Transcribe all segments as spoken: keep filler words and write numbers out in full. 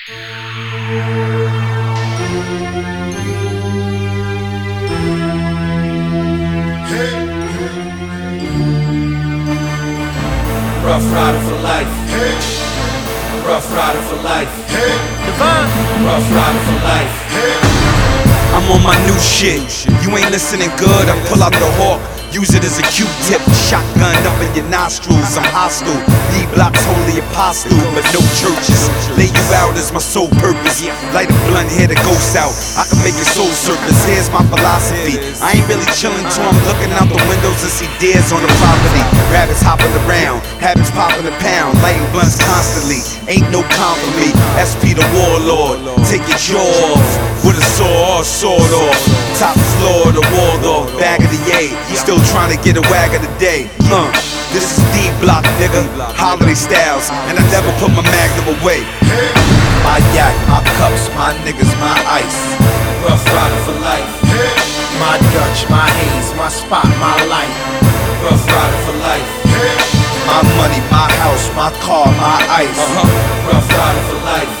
Rough rider for life. Rough rider for life. Divine. Rough rider for life. I'm on my new shit. You ain't listening good, I pull out the hawk. Use it as a Q-tip, shotgun up in your nostrils. I'm hostile, D-Block's holy apostle, but no churches. Lay you out is my sole purpose. Light a blunt, hear the ghost out. I can make your soul surface. Here's my philosophy. I ain't really chillin' till I'm looking out the windows and see deers on the property. Rabbits hopping around, habits popping a pound, lighting blunts constantly. Ain't no calm for me. S P the warlord, take your jaw off with a saw or sword off. Top floor, the Waldorf, bag of the A. Still trying to get a wag of the day. Uh, this is D-Block, nigga. Holiday styles, and I never put my magnum away. My yak, my cups, my niggas, my ice. Rough rider for life. My Dutch, my haze, my spot, my light. Rough rider for life. My money, my house, my car, my ice. Uh-huh. Rough rider for life.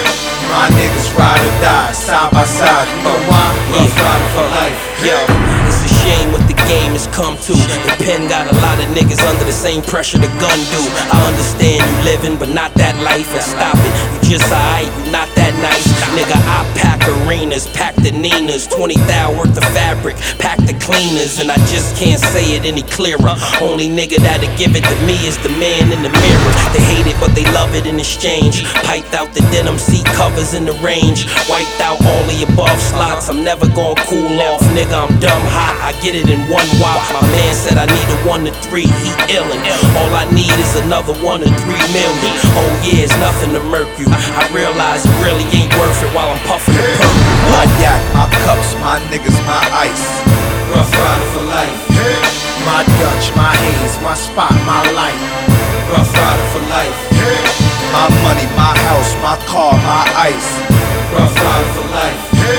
My niggas ride or die, side by side. You know why? Rough rider for life. Yo, it's a shame what the game has come to. The pen got a lot of niggas under the same pressure the gun do. I understand you living, but not that life. And stop it, you just alright, you not that nice. Nigga, I pack arenas, pack the Ninas, twenty thou worth of fabric, pack the cleaners. And I just can't say it any clearer. Only nigga that'll give it to me is the man in the mirror. They hate it, but they love it in exchange. Piped out the denim seat covers in the range. Wiped out all the above slots. I'm never gonna cool off, nigga, I'm dumb hot. I get it in one wop. My man said I need a one to three, he illin'. All I need is another one to three million. Oh yeah, it's nothing to murk you. I realize it really ain't worth it while I'm puffin' the purple. My yak, my cups, my niggas, my ice. Rough rider for life. My Dutch, my haze, my spot, my light. Rough rider for life. My money, my house, my car, my ice. Rough rider for life.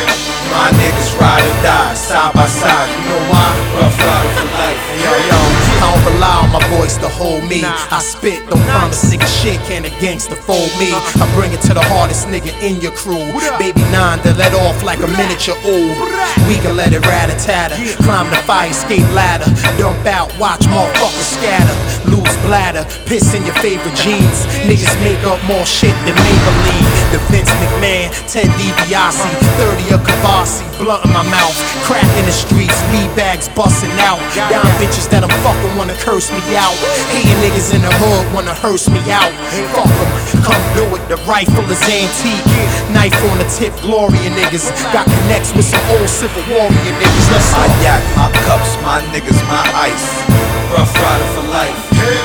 My niggas ride or die, side by side. You know why? Rough rider for life. Yo, yo, I don't rely on my voice to hold me. I spit, don't promise nigga shit, can a gangster fold me? I bring it to the hardest nigga in your crew. Baby nine that let off like a miniature ooh. We can let it rat-a-tatter. Climb the fire escape ladder. Dump out, watch motherfuckers scatter. Lose bladder, piss in your favorite jeans. Niggas make up more shit than Maybelline. The Vince McMahon, Ted DiBiase, thirty of Kavasi, blunt in my mouth. Crack in the streets, weed bags busting out. Down bitches that I'm fucking wanna curse me out. Hating niggas in the hood wanna hearse me out. Fuck them, come do it, the rifle is antique. Knife on the tip, Gloria niggas. Got connects with some old Civil Warrior niggas. Let's My yak, my cups, my niggas, my ice. Rough rider for life.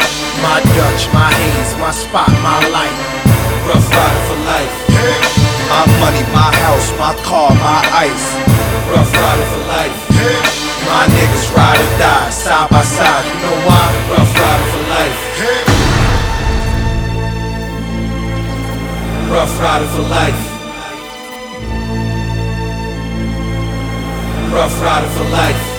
My Dutch, my haze, my spot, my light. Rough rider for life. My money, my house, my car, my ice. Rough rider for life. My niggas ride or die, side by side. You know why? Rough rider for life. Rough rider for life. Rough rider for life.